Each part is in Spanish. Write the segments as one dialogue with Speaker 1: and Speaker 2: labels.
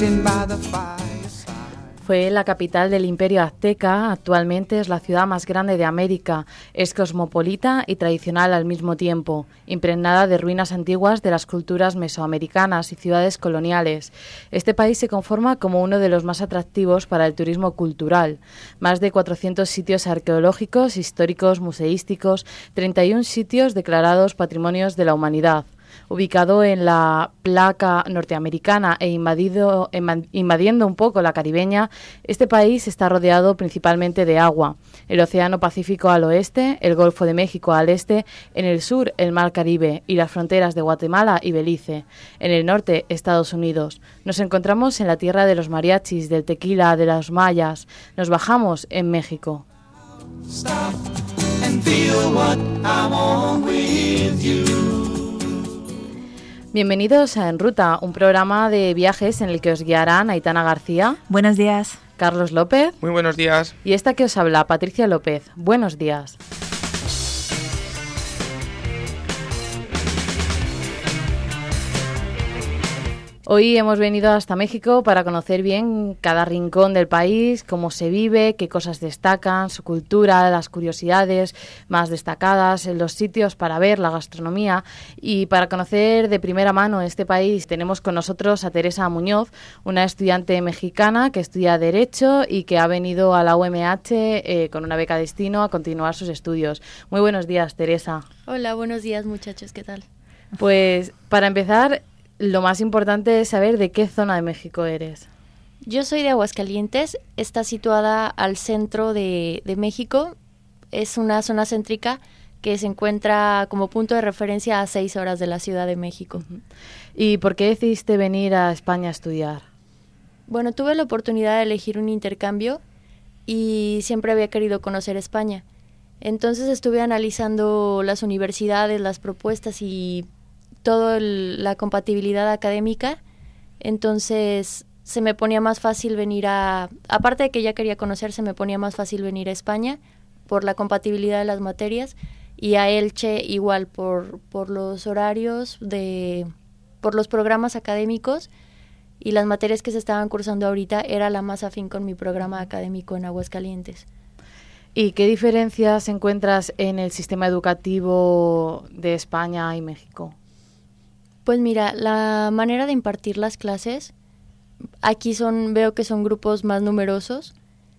Speaker 1: sitting by the fireside.
Speaker 2: Fue la capital del Imperio Azteca, actualmente es la ciudad más grande de América, es cosmopolita y tradicional al mismo tiempo, impregnada de ruinas antiguas de las culturas mesoamericanas y ciudades coloniales. Este país se conforma como uno de los más atractivos para el turismo cultural. Más de 400 sitios arqueológicos, históricos, museísticos, 31 sitios declarados Patrimonios de la Humanidad. Ubicado en la placa norteamericana e invadiendo un poco la caribeña, este país está rodeado principalmente de agua. El Océano Pacífico al oeste, el Golfo de México al este, en el sur el Mar Caribe y las fronteras de Guatemala y Belice. En el norte, Estados Unidos. Nos encontramos en la tierra de los mariachis, del tequila, de los mayas. Nos bajamos en México.
Speaker 1: Stop and feel what I want with you.
Speaker 2: Bienvenidos a En Ruta, un programa de viajes en el que os guiarán Aitana García.
Speaker 3: Buenos días.
Speaker 2: Carlos López.
Speaker 4: Muy buenos días.
Speaker 2: Y esta que os habla, Patricia López. Buenos días. Hoy hemos venido hasta México para conocer bien cada rincón del país, cómo se vive, qué cosas destacan, su cultura, las curiosidades más destacadas, los sitios para ver, la gastronomía. Y para conocer de primera mano este país tenemos con nosotros a Teresa Muñoz, una estudiante mexicana que estudia Derecho y que ha venido a la UMH con una beca destino a continuar sus estudios. Muy buenos días, Teresa.
Speaker 5: Hola, buenos días muchachos, ¿qué tal?
Speaker 2: Pues para empezar, lo más importante es saber de qué zona de México eres.
Speaker 5: Yo soy de Aguascalientes, está situada al centro de México, es una zona céntrica que se encuentra como punto de referencia a 6 horas de la Ciudad de México.
Speaker 2: ¿Y por qué decidiste venir a España a estudiar?
Speaker 5: Bueno, tuve la oportunidad de elegir un intercambio y siempre había querido conocer España. Entonces estuve analizando las universidades, las propuestas y toda la compatibilidad académica, entonces se me ponía más fácil venir aparte de que ya quería conocer, se me ponía más fácil venir a España por la compatibilidad de las materias y a Elche igual por los horarios, por los programas académicos y las materias que se estaban cursando ahorita era la más afín con mi programa académico en Aguascalientes.
Speaker 2: ¿Y qué diferencias encuentras en el sistema educativo de España y México?
Speaker 5: Pues mira, la manera de impartir las clases, aquí veo que son grupos más numerosos.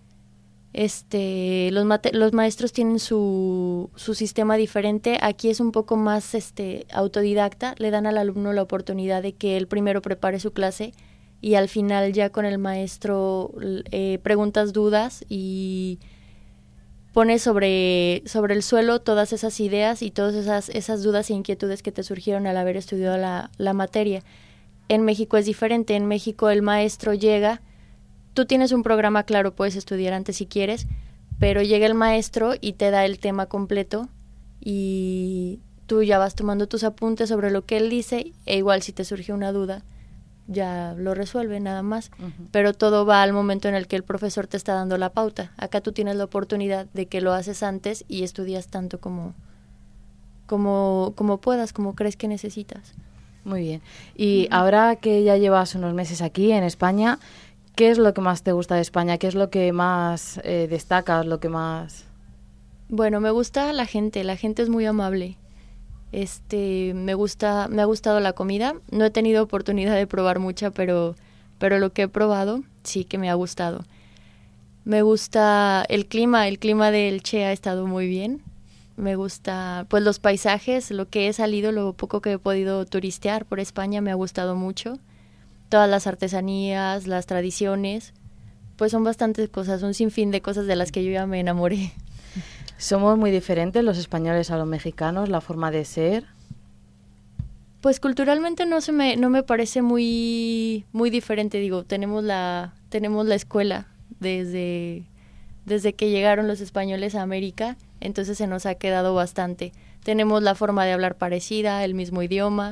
Speaker 5: Los maestros tienen su sistema diferente. Aquí es un poco más autodidacta. Le dan al alumno la oportunidad de que él primero prepare su clase y al final ya con el maestro preguntas dudas y pones sobre el suelo todas esas ideas y todas esas dudas e inquietudes que te surgieron al haber estudiado la materia. En México es diferente. En México el maestro llega, tú tienes un programa claro, puedes estudiar antes si quieres, pero llega el maestro y te da el tema completo y tú ya vas tomando tus apuntes sobre lo que él dice e igual si te surge una duda ya lo resuelve nada más, pero todo va al momento en el que el profesor te está dando la pauta. Acá tú tienes la oportunidad de que lo haces antes y estudias tanto como puedas, como crees que necesitas.
Speaker 2: Muy bien. Y ahora que ya llevas unos meses aquí en España, ¿qué es lo que más te gusta de España? ¿Qué es lo que más destacas, lo que más...?
Speaker 5: Bueno, me gusta la gente es muy amable. Me ha gustado la comida. No he tenido oportunidad de probar mucha, pero lo que he probado sí que me ha gustado. Me gusta el clima de Elche ha estado muy bien. Me gusta pues los paisajes, lo que he salido, lo poco que he podido turistear por España me ha gustado mucho. Todas las artesanías, las tradiciones, pues son bastantes cosas, un sinfín de cosas de las que yo ya me enamoré.
Speaker 2: ¿Somos muy diferentes los españoles a los mexicanos, la forma de ser?
Speaker 5: Pues culturalmente no me parece muy diferente, digo, tenemos la escuela desde que llegaron los españoles a América, entonces se nos ha quedado bastante. Tenemos la forma de hablar parecida, el mismo idioma,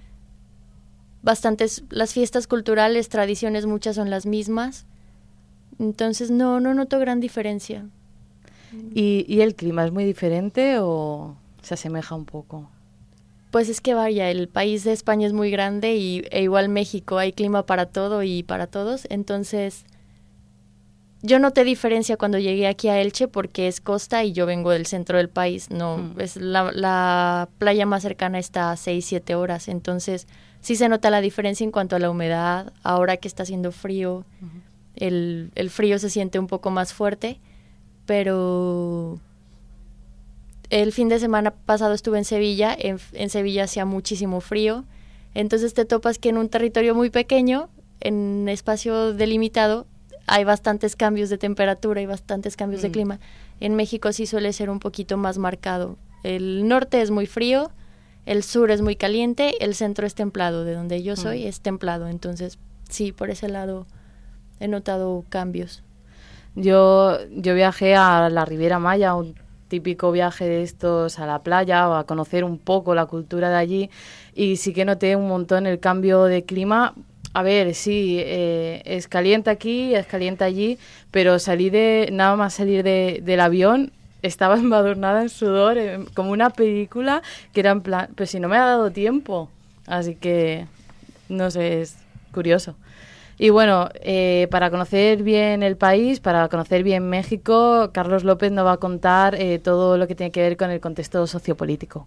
Speaker 5: las fiestas culturales, tradiciones, muchas son las mismas, entonces no noto gran diferencia.
Speaker 2: ¿Y el clima es muy diferente o se asemeja un poco?
Speaker 5: Pues es que vaya, el país de España es muy grande e igual México, hay clima para todo y para todos, entonces yo noté diferencia cuando llegué aquí a Elche porque es costa y yo vengo del centro del país, no, es la playa más cercana está a 6-7 horas, entonces sí se nota la diferencia en cuanto a la humedad, ahora que está haciendo frío, el frío se siente un poco más fuerte, pero el fin de semana pasado estuve en Sevilla, en Sevilla hacía muchísimo frío, entonces te topas que en un territorio muy pequeño, en espacio delimitado, hay bastantes cambios de temperatura y bastantes cambios de clima. En México sí suele ser un poquito más marcado. El norte es muy frío, el sur es muy caliente, el centro es templado, de donde yo soy es templado, entonces sí, por ese lado he notado cambios.
Speaker 2: Yo viajé a la Riviera Maya, un típico viaje de estos a la playa o a conocer un poco la cultura de allí, y sí que noté un montón el cambio de clima. A ver, sí, es caliente aquí, es caliente allí, pero nada más salir del avión, estaba embadurnada en sudor, como una película, que era en plan, pues si no me ha dado tiempo, así que, no sé, es curioso. Y bueno, para conocer bien el país, para conocer bien México, Carlos López nos va a contar todo lo que tiene que ver con el contexto sociopolítico.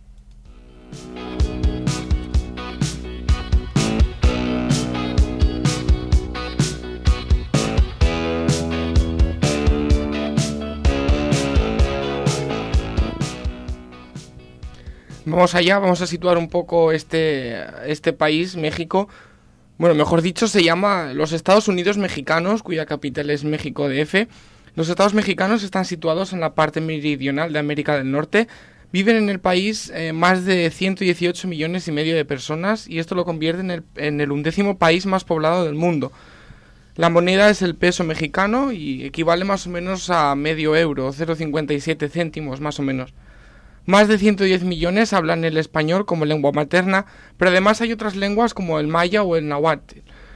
Speaker 3: Vamos allá, vamos a situar un poco este país, México. Bueno, mejor dicho, se llama los Estados Unidos Mexicanos, cuya capital es México DF. Los estados mexicanos están situados en la parte meridional de América del Norte. Viven en el país más de 118 millones y medio de personas, y esto lo convierte en el 11º país más poblado del mundo. La moneda es el peso mexicano y equivale más o menos a medio euro, 0,57 céntimos más o menos. Más de 110 millones hablan el español como lengua materna, pero además hay otras lenguas como el maya o el náhuatl.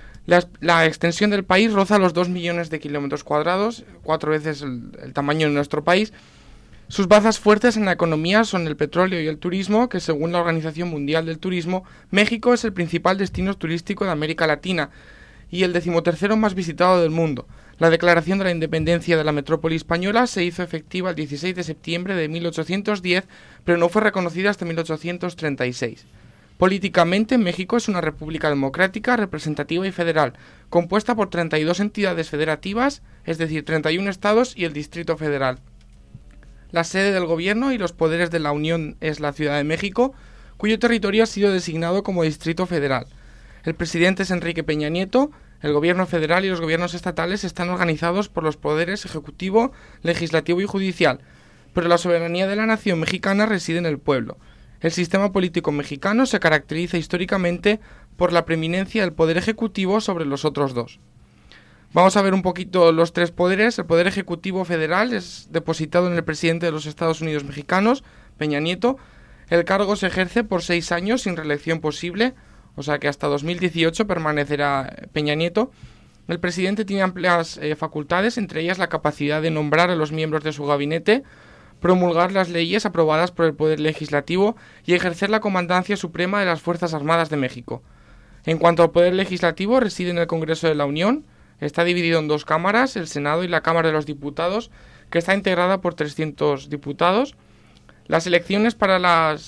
Speaker 3: La extensión del país roza los 2 millones de kilómetros cuadrados, 4 veces el tamaño de nuestro país. Sus bazas fuertes en la economía son el petróleo y el turismo, que según la Organización Mundial del Turismo, México es el principal destino turístico de América Latina y el 13º más visitado del mundo. La declaración de la independencia de la metrópoli española se hizo efectiva el 16 de septiembre de 1810, pero no fue reconocida hasta 1836. Políticamente, México es una república democrática, representativa y federal, compuesta por 32 entidades federativas, es decir, 31 estados y el Distrito Federal. La sede del gobierno y los poderes de la Unión es la Ciudad de México, cuyo territorio ha sido designado como Distrito Federal. El presidente es Enrique Peña Nieto. El gobierno federal y los gobiernos estatales están organizados por los poderes ejecutivo, legislativo y judicial, pero la soberanía de la nación mexicana reside en el pueblo. El sistema político mexicano se caracteriza históricamente por la preeminencia del poder ejecutivo sobre los otros dos. Vamos a ver un poquito los tres poderes. El poder ejecutivo federal es depositado en el presidente de los Estados Unidos mexicanos, Peña Nieto. El cargo se ejerce por 6 años sin reelección posible, o sea que hasta 2018 permanecerá Peña Nieto. El presidente tiene amplias facultades, entre ellas la capacidad de nombrar a los miembros de su gabinete, promulgar las leyes aprobadas por el Poder Legislativo y ejercer la comandancia suprema de las Fuerzas Armadas de México. En cuanto al Poder Legislativo, reside en el Congreso de la Unión. Está dividido en 2 cámaras, el Senado y la Cámara de los Diputados, que está integrada por 300 diputados. Las elecciones para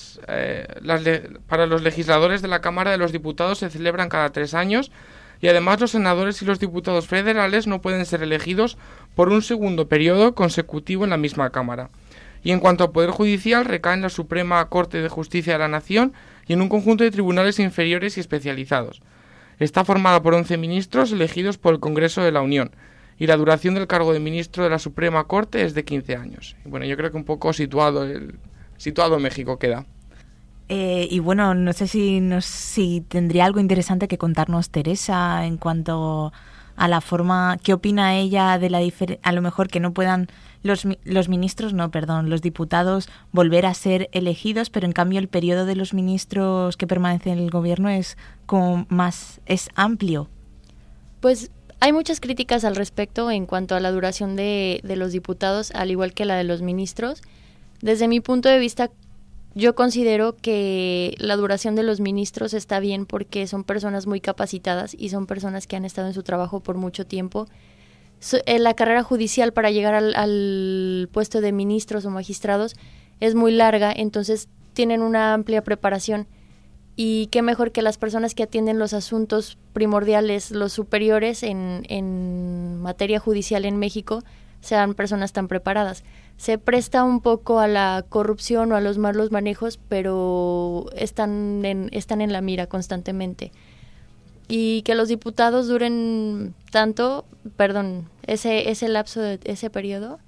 Speaker 3: los legisladores de la Cámara de los Diputados se celebran cada 3 años y además los senadores y los diputados federales no pueden ser elegidos por un segundo periodo consecutivo en la misma Cámara. Y en cuanto al Poder Judicial, recae en la Suprema Corte de Justicia de la Nación y en un conjunto de tribunales inferiores y especializados. Está formada por 11 ministros elegidos por el Congreso de la Unión. Y la duración del cargo de ministro de la Suprema Corte es de 15 años. Bueno, yo creo que un poco situado México queda.
Speaker 4: Y bueno, no sé si tendría algo interesante que contarnos Teresa en cuanto a la forma, ¿qué opina ella de a lo mejor que no puedan los diputados volver a ser elegidos, pero en cambio el periodo de los ministros que permanecen en el gobierno es amplio?
Speaker 5: Pues hay muchas críticas al respecto en cuanto a la duración de los diputados, al igual que la de los ministros. Desde mi punto de vista, yo considero que la duración de los ministros está bien porque son personas muy capacitadas y son personas que han estado en su trabajo por mucho tiempo. La carrera judicial para llegar al puesto de ministros o magistrados es muy larga, entonces tienen una amplia preparación. Y qué mejor que las personas que atienden los asuntos primordiales, los superiores en materia judicial en México, sean personas tan preparadas. Se presta un poco a la corrupción o a los malos manejos, pero están en la mira constantemente. Y que los diputados duren tanto, ese lapso de ese periodo,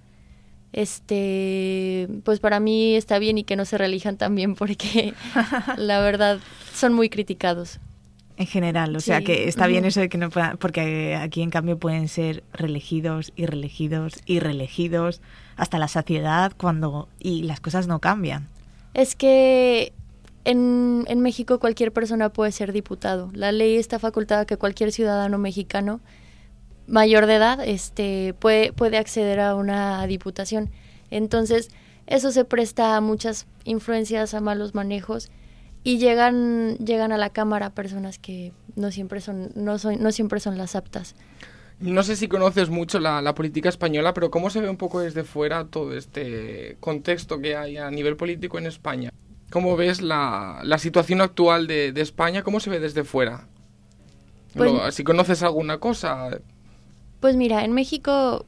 Speaker 5: pues para mí está bien, y que no se reelijan también, porque la verdad son muy criticados.
Speaker 4: En general, o
Speaker 5: Sí.
Speaker 4: sea que está bien eso de que no puedan, porque aquí en cambio pueden ser reelegidos y reelegidos y reelegidos hasta la saciedad y las cosas no cambian.
Speaker 5: Es que en México cualquier persona puede ser diputado. La ley está facultada que cualquier ciudadano mexicano mayor de edad puede acceder a una diputación. Entonces, eso se presta a muchas influencias, a malos manejos, y llegan a la Cámara personas que no siempre son las aptas.
Speaker 3: No sé si conoces mucho la política española, pero ¿cómo se ve un poco desde fuera todo este contexto que hay a nivel político en España? ¿Cómo ves la situación actual de España? ¿Cómo se ve desde fuera?
Speaker 5: Pues,
Speaker 3: si conoces alguna cosa.
Speaker 5: Pues mira, en México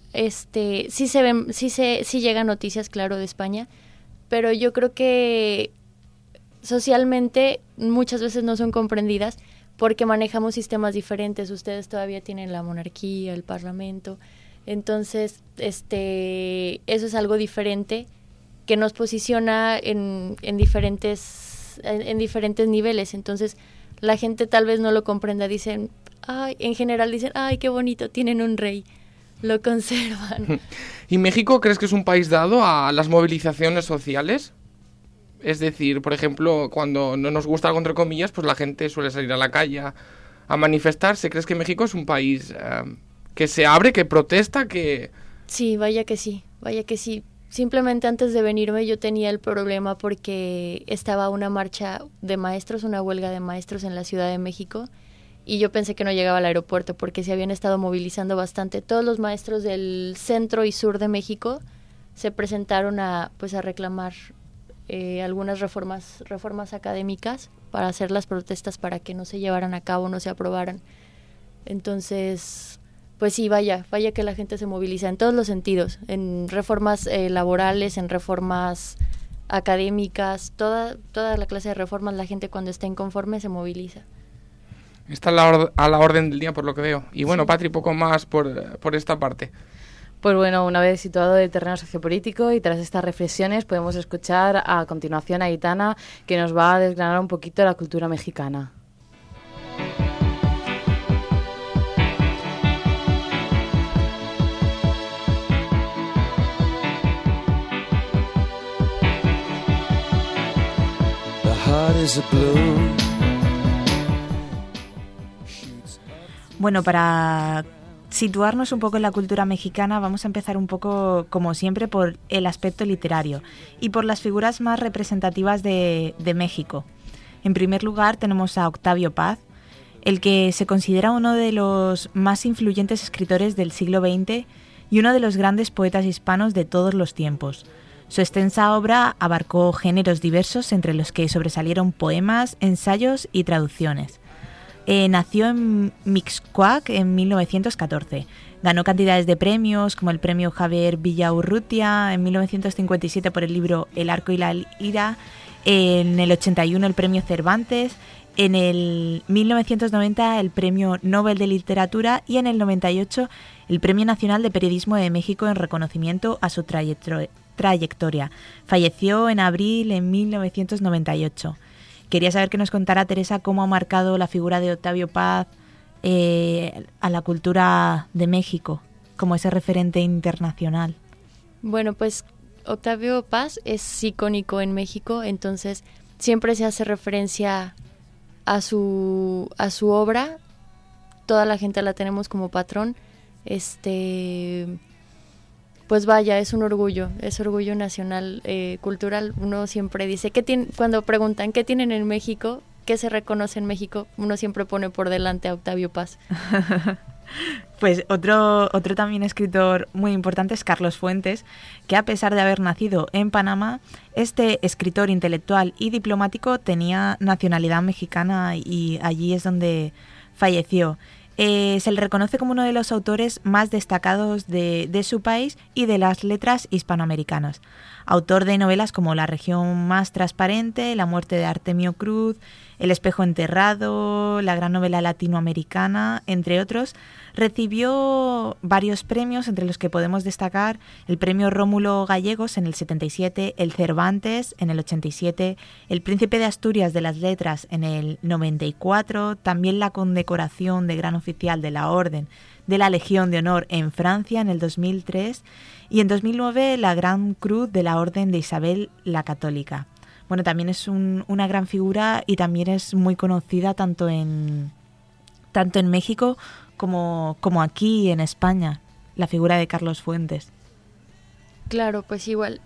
Speaker 5: sí llegan noticias, claro, de España, pero yo creo que socialmente muchas veces no son comprendidas porque manejamos sistemas diferentes. Ustedes todavía tienen la monarquía, el parlamento, entonces eso es algo diferente que nos posiciona en diferentes niveles. Entonces la gente tal vez no lo comprenda, en general dicen, ay, qué bonito, tienen un rey, lo conservan.
Speaker 3: ¿Y México crees que es un país dado a las movilizaciones sociales? Es decir, por ejemplo, cuando no nos gusta algo, entre comillas, pues la gente suele salir a la calle a manifestarse. ¿Crees que México es un país que se abre, que protesta, que...?
Speaker 5: Sí, vaya que sí. Simplemente antes de venirme yo tenía el problema porque estaba una marcha de maestros, una huelga de maestros en la Ciudad de México, y yo pensé que no llegaba al aeropuerto porque se habían estado movilizando bastante. Todos los maestros del centro y sur de México se presentaron a reclamar algunas reformas académicas para hacer las protestas para que no se llevaran a cabo, no se aprobaran. Entonces, pues sí, vaya que la gente se moviliza en todos los sentidos, en reformas laborales, en reformas académicas, toda la clase de reformas. La gente cuando está inconforme se moviliza.
Speaker 3: Está a la orden del día, por lo que veo. Y bueno, sí. Patri, poco más por esta parte.
Speaker 2: Pues bueno, una vez situado el terreno sociopolítico y tras estas reflexiones podemos escuchar a continuación a Aitana, que nos va a desgranar un poquito la cultura mexicana.
Speaker 1: The heart is a blue.
Speaker 4: Bueno, para situarnos un poco en la cultura mexicana, vamos a empezar un poco, como siempre, por el aspecto literario y por las figuras más representativas de México. En primer lugar tenemos a Octavio Paz, el que se considera uno de los más influyentes escritores del siglo XX y uno de los grandes poetas hispanos de todos los tiempos. Su extensa obra abarcó géneros diversos, entre los que sobresalieron poemas, ensayos y traducciones. Nació en Mixcoac en 1914. Ganó cantidades de premios, como el premio Javier Villaurrutia en 1957 por el libro El arco y la lira, en el 81 el premio Cervantes, en el 1990 el premio Nobel de Literatura y en el 98 el Premio Nacional de Periodismo de México en reconocimiento a su trayectoria. Falleció en abril de 1998. Quería saber que nos contara, Teresa, cómo ha marcado la figura de Octavio Paz a la cultura de México, como ese referente internacional.
Speaker 5: Bueno, pues Octavio Paz es icónico en México, entonces siempre se hace referencia a su obra. Toda la gente la tenemos como patrón. pues vaya, es orgullo nacional, cultural. Uno siempre dice, cuando preguntan qué tienen en México, qué se reconoce en México, uno siempre pone por delante a Octavio Paz.
Speaker 4: Pues otro también escritor muy importante es Carlos Fuentes, que a pesar de haber nacido en Panamá, este escritor intelectual y diplomático tenía nacionalidad mexicana y allí es donde falleció. Se le reconoce como uno de los autores más destacados de su país y de las letras hispanoamericanas. Autor de novelas como La región más transparente, La muerte de Artemio Cruz, El espejo enterrado, la gran novela latinoamericana, entre otros. Recibió varios premios, entre los que podemos destacar el premio Rómulo Gallegos en el 77, el Cervantes en el 87, el Príncipe de Asturias de las Letras en el 94, también la condecoración de Gran Oficial de la Orden de la Legión de Honor en Francia en el 2003 y en 2009 la Gran Cruz de la Orden de Isabel la Católica. Bueno, también es una gran figura y también es muy conocida tanto en México como aquí en España, la figura de Carlos Fuentes.
Speaker 5: Claro, pues igual,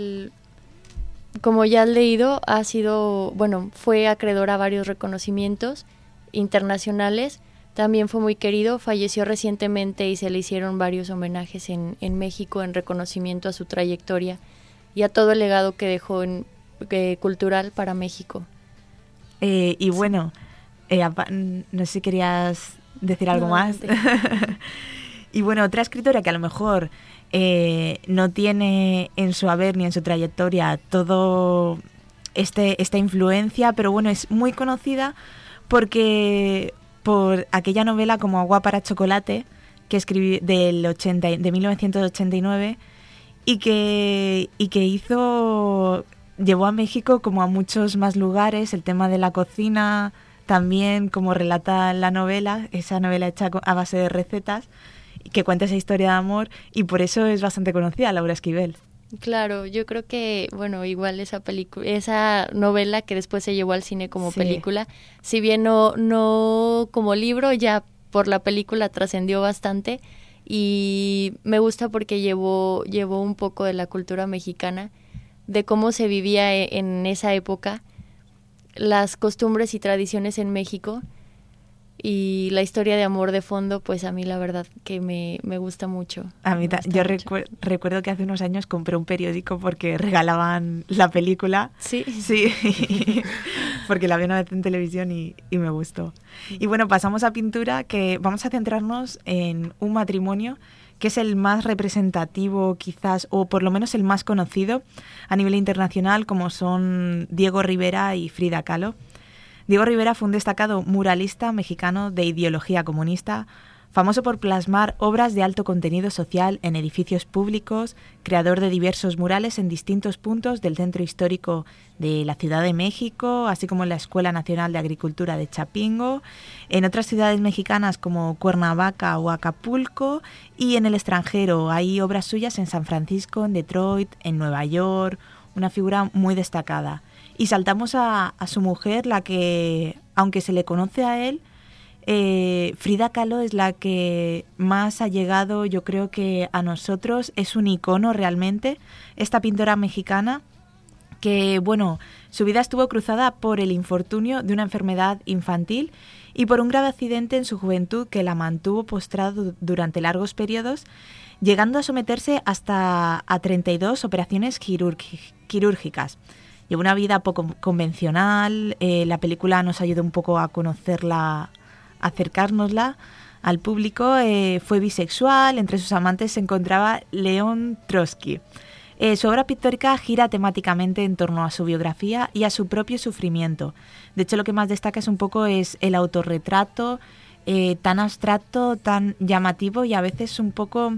Speaker 5: como ya has leído, fue acreedor a varios reconocimientos internacionales. También fue muy querido, falleció recientemente y se le hicieron varios homenajes en México en reconocimiento a su trayectoria y a todo el legado que dejó cultural para México.
Speaker 4: Y bueno, no sé si querías decir algo más. Y bueno, otra escritora que a lo mejor no tiene en su haber ni en su trayectoria todo esta influencia, pero bueno, es muy conocida por aquella novela como Agua para chocolate que escribí de 1989 y que llevó a México como a muchos más lugares, el tema de la cocina también, como relata la novela, esa novela hecha a base de recetas que cuenta esa historia de amor y por eso es bastante conocida, Laura Esquivel.
Speaker 5: Claro, yo creo que, igual esa novela que después se llevó al cine como película, si bien no como libro, ya por la película trascendió bastante y me gusta porque llevó un poco de la cultura mexicana, de cómo se vivía en esa época, las costumbres y tradiciones en México y la historia de amor de fondo, pues a mí la verdad que me gusta mucho.
Speaker 4: A mí yo recuerdo que hace unos años compré un periódico porque regalaban la película.
Speaker 5: Sí.
Speaker 4: Sí, porque la vi una vez en televisión y me gustó. Y bueno, pasamos a pintura, que vamos a centrarnos en un matrimonio que es el más representativo quizás, o por lo menos el más conocido a nivel internacional, como son Diego Rivera y Frida Kahlo. Diego Rivera fue un destacado muralista mexicano de ideología comunista, famoso por plasmar obras de alto contenido social en edificios públicos, creador de diversos murales en distintos puntos del centro histórico de la Ciudad de México, así como en la Escuela Nacional de Agricultura de Chapingo, en otras ciudades mexicanas como Cuernavaca o Acapulco, y en el extranjero hay obras suyas en San Francisco, en Detroit, en Nueva York, una figura muy destacada. Y saltamos a su mujer, la que, aunque se le conoce a él, Frida Kahlo es la que más ha llegado, yo creo que a nosotros, es un icono realmente, esta pintora mexicana que, bueno, su vida estuvo cruzada por el infortunio de una enfermedad infantil y por un grave accidente en su juventud que la mantuvo postrada durante largos periodos, llegando a someterse hasta a 32 operaciones quirúrgicas. Llevó una vida poco convencional, la película nos ayudó un poco a conocerla, acercárnosla al público. Fue bisexual, entre sus amantes se encontraba León Trotsky. Su obra pictórica gira temáticamente en torno a su biografía y a su propio sufrimiento. De hecho, lo que más destaca es el autorretrato, tan abstracto, tan llamativo y a veces un poco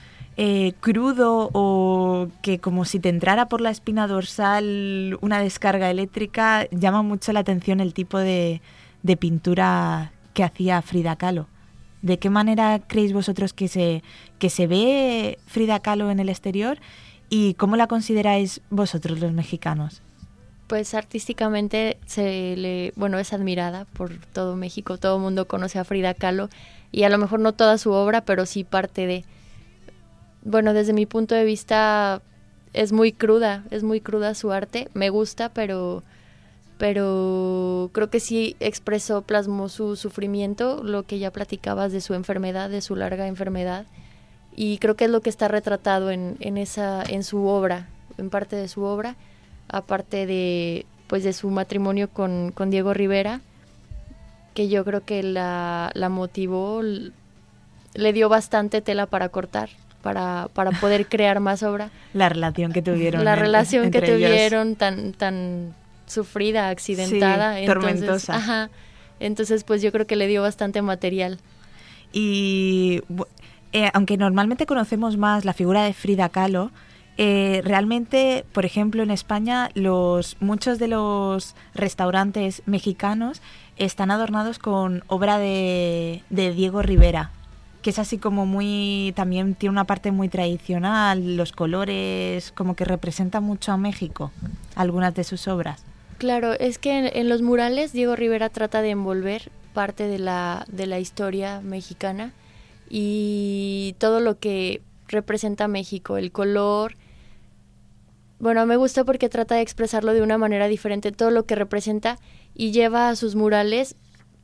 Speaker 4: crudo, o que como si te entrara por la espina dorsal una descarga eléctrica. Llama mucho la atención el tipo de pintura que hacía Frida Kahlo. ¿De qué manera creéis vosotros que se ve Frida Kahlo en el exterior y cómo la consideráis vosotros los mexicanos?
Speaker 5: Pues artísticamente es admirada por todo México, todo el mundo conoce a Frida Kahlo y a lo mejor no toda su obra, pero sí parte de. bueno, desde mi punto de vista es muy cruda su arte, me gusta, pero creo que sí plasmó su sufrimiento, lo que ya platicabas de su enfermedad, de su larga enfermedad, y creo que es lo que está retratado en su obra, en parte de su obra, aparte de su matrimonio con Diego Rivera, que yo creo que la motivó, le dio bastante tela para cortar, para poder crear más obra.
Speaker 4: La relación que tuvieron.
Speaker 5: La relación que tuvieron
Speaker 4: ellos.
Speaker 5: tan sufrida, accidentada.
Speaker 4: Sí, tormentosa.
Speaker 5: Ajá. Entonces, pues yo creo que le dio bastante material.
Speaker 4: Y aunque normalmente conocemos más la figura de Frida Kahlo, realmente, por ejemplo, en España, muchos de los restaurantes mexicanos están adornados con obra de Diego Rivera, que es así como también tiene una parte muy tradicional, los colores, como que representa mucho a México, algunas de sus obras.
Speaker 5: Claro, es que en los murales Diego Rivera trata de envolver parte de la historia mexicana y todo lo que representa México, el color. Bueno, me gusta porque trata de expresarlo de una manera diferente, todo lo que representa, y lleva a sus murales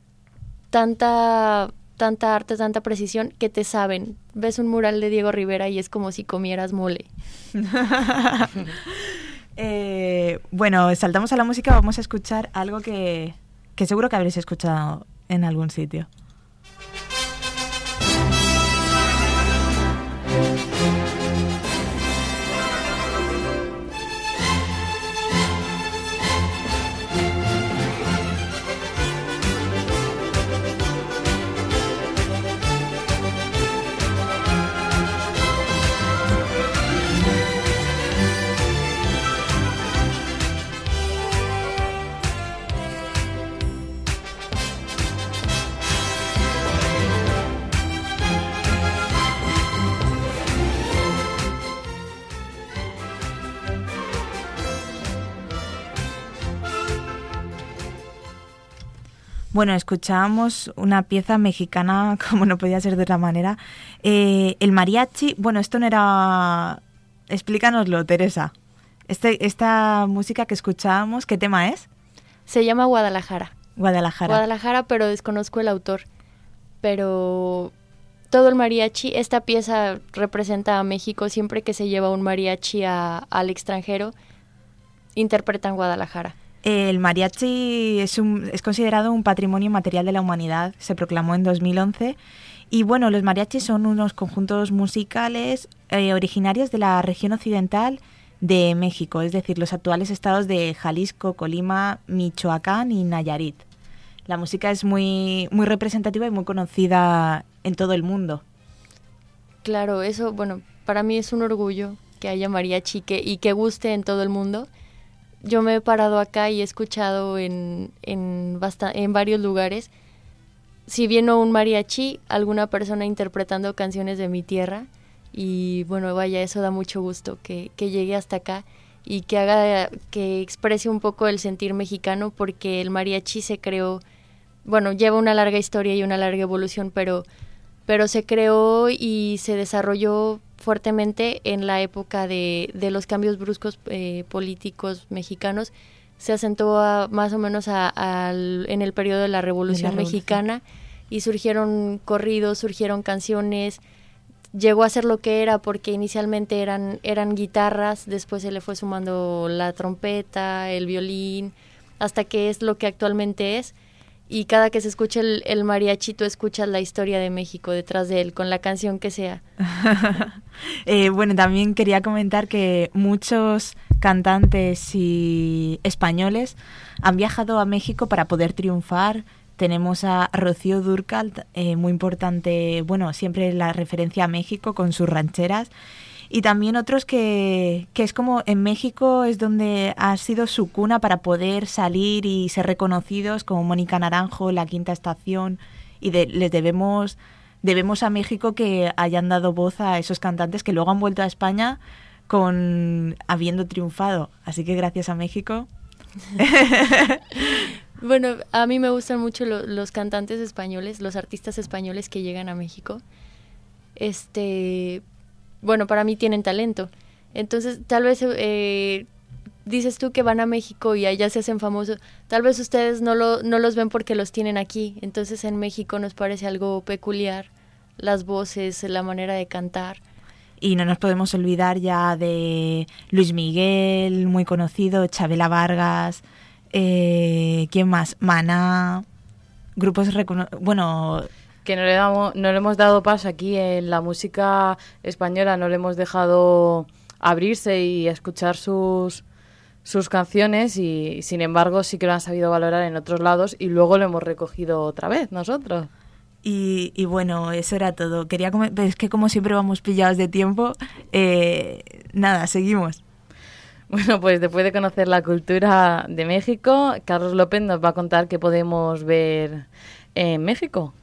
Speaker 5: tanta arte, tanta precisión, que te saben. Ves un mural de Diego Rivera y es como si comieras mole.
Speaker 4: Bueno, saltamos a la música, vamos a escuchar algo que seguro que habréis escuchado en algún sitio. Bueno, escuchábamos una pieza mexicana, como no podía ser de otra manera. El mariachi, bueno, esto no era... Explícanoslo, Teresa. Esta música que escuchábamos, ¿qué tema es?
Speaker 5: Se llama Guadalajara.
Speaker 4: Guadalajara,
Speaker 5: pero desconozco el autor. Pero todo el mariachi, esta pieza representa a México. Siempre que se lleva un mariachi al extranjero, interpretan Guadalajara.
Speaker 4: El mariachi es considerado un patrimonio inmaterial de la humanidad, se proclamó en 2011. Y bueno, los mariachis son unos conjuntos musicales originarios de la región occidental de México, es decir, los actuales estados de Jalisco, Colima, Michoacán y Nayarit. La música es muy, muy representativa y muy conocida en todo el mundo.
Speaker 5: Claro, eso, bueno, para mí es un orgullo que haya mariachi y que guste en todo el mundo. Yo me he parado acá y he escuchado en varios lugares, si bien no un mariachi, alguna persona interpretando canciones de mi tierra, y bueno, vaya, eso da mucho gusto que llegue hasta acá y que exprese un poco el sentir mexicano, porque el mariachi se creó, bueno, lleva una larga historia y una larga evolución, pero se creó y se desarrolló fuertemente en la época de los cambios bruscos políticos mexicanos. Se asentó más o menos en el periodo de la Revolución Mexicana, y surgieron corridos, surgieron canciones. Llegó a ser lo que era porque inicialmente eran guitarras, después se le fue sumando la trompeta, el violín, hasta que es lo que actualmente es. Y cada que se escucha el mariachi, tú escuchas la historia de México detrás de él, con la canción que sea.
Speaker 4: Bueno, también quería comentar que muchos cantantes y españoles han viajado a México para poder triunfar. Tenemos a Rocío Dúrcal, muy importante, bueno, siempre la referencia a México con sus rancheras. Y también otros que es como en México es donde ha sido su cuna para poder salir y ser reconocidos, como Mónica Naranjo, La Quinta Estación, y les debemos a México que hayan dado voz a esos cantantes que luego han vuelto a España habiendo triunfado. Así que gracias a México.
Speaker 5: Bueno, a mí me gustan mucho los cantantes españoles, los artistas españoles que llegan a México. bueno, para mí tienen talento. Entonces, tal vez dices tú que van a México y allá se hacen famosos. Tal vez ustedes no los ven porque los tienen aquí. Entonces, en México nos parece algo peculiar, las voces, la manera de cantar.
Speaker 4: Y no nos podemos olvidar ya de Luis Miguel, muy conocido, Chabela Vargas, ¿quién más? Maná, grupos bueno...
Speaker 2: Que no le hemos dado paso aquí en la música española, no le hemos dejado abrirse y escuchar sus canciones, y sin embargo sí que lo han sabido valorar en otros lados y luego lo hemos recogido otra vez nosotros.
Speaker 4: Y bueno, eso era todo. Es que como siempre vamos pillados de tiempo, nada, seguimos.
Speaker 2: Bueno, pues después de conocer la cultura de México, Carlos López nos va a contar qué podemos ver en México.